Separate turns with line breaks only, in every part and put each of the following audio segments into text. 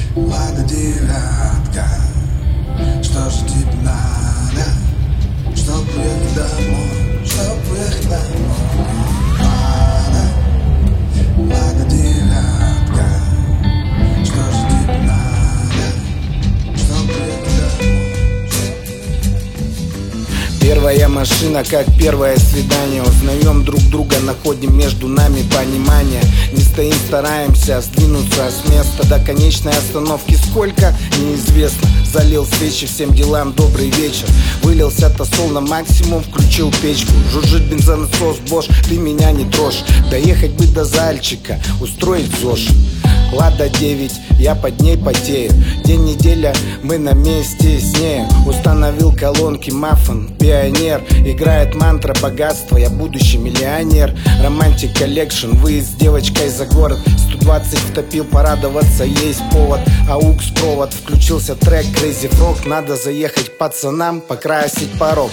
Лада, девятка, что ж тебе надо? Чтоб уехать домой, чтоб уехать домой. Лада, девятка, что ж тебе надо? Чтоб уехать домой.
Первая машина, как первое свидание. Узнаем друг друга, находим между нами понимание. Не стоим, стараемся сдвинуться с места до конечной остановки. Сколько? Неизвестно. Залил свечи всем делам, добрый вечер. Вылился тосол на максимум, включил печку. Жужжит бензонасос, Bosch, ты меня не трожь. Доехать бы до Зальчика, устроить ЗОЖ. Лада 9, я под ней потею. День, неделя, мы на месте с ней. Установил колонки, маффин, пионер. Играет мантра богатства, я будущий миллионер. Романтик коллекшн, выезд с девочкой за город. 120 втопил, порадоваться есть повод. Аукс провод, включился трек Crazy Frog. Надо заехать пацанам, покрасить порог.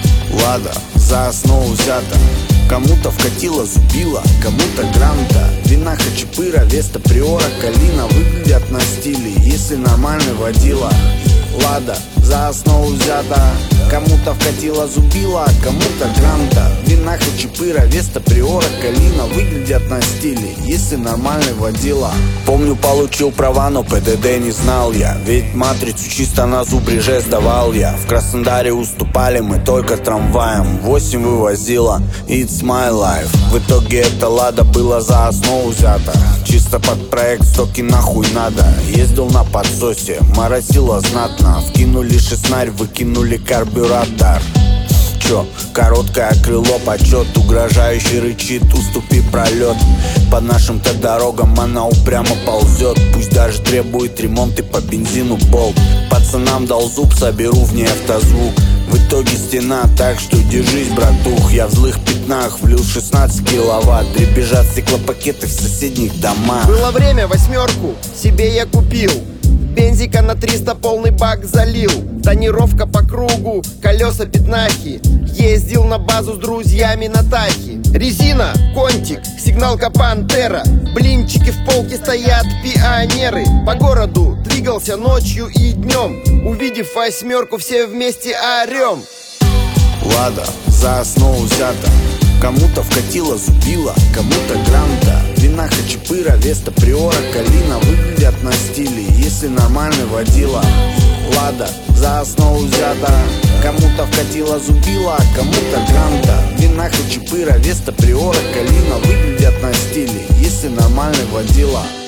Лада за основу взята. Кому-то вкатила зубила, кому-то гранта. Вина, хачапыра, Веста, Приора, Калина выглядят на стиле, если нормальный водила. Лада за основу взята. Кому-то вкатила зубила, кому-то гранта. Вина, хачапыра, Веста, Приора, Калина выглядят на стиле, если нормальный водила. Помню, получил права, но ПДД не знал я. Ведь матрицу чисто на зубрije сдавал я. В Краснодаре уступали мы только трамваем. 8 вывозила, it's my life. В итоге эта Лада была за основу взята. Чисто под проект, стоки нахуй надо. Ездил на подсосе, моросило знатно. Вкинули шестнарь, выкинули карбюратор. Чё, короткое крыло, почет. Угрожающий рычит, уступи пролет. По нашим-то дорогам она упрямо ползет. Пусть даже требует ремонт и по бензину болт. Пацанам дал зуб, соберу в ней автозвук. В итоге стена, так что держись, братух. Я в злых пятнах влил 16 киловатт. Дребезжат стеклопакеты в соседних домах.
Было время, 8 себе я купил. Бензика на 300 полный бак залил. Тонировка по кругу, колеса пятнахи. Ездил на базу с друзьями на тахи. Резина, контик, сигналка Пантера. Блинчики в полке стоят пионеры. По городу двигался ночью и днем. Увидев 8, все вместе орем.
Лада за основу взята. Кому-то вкатила зубила, кому-то гранта. Вина, хачапыра, Веста, Приора, Калина выглядят на стиле, если нормальный водила. Лада за основу взята. Кому-то вкатила зубила, кому-то гранта. Вина, хачапыра, Веста, Приора, Калина выглядят на стиле, если нормальный водила.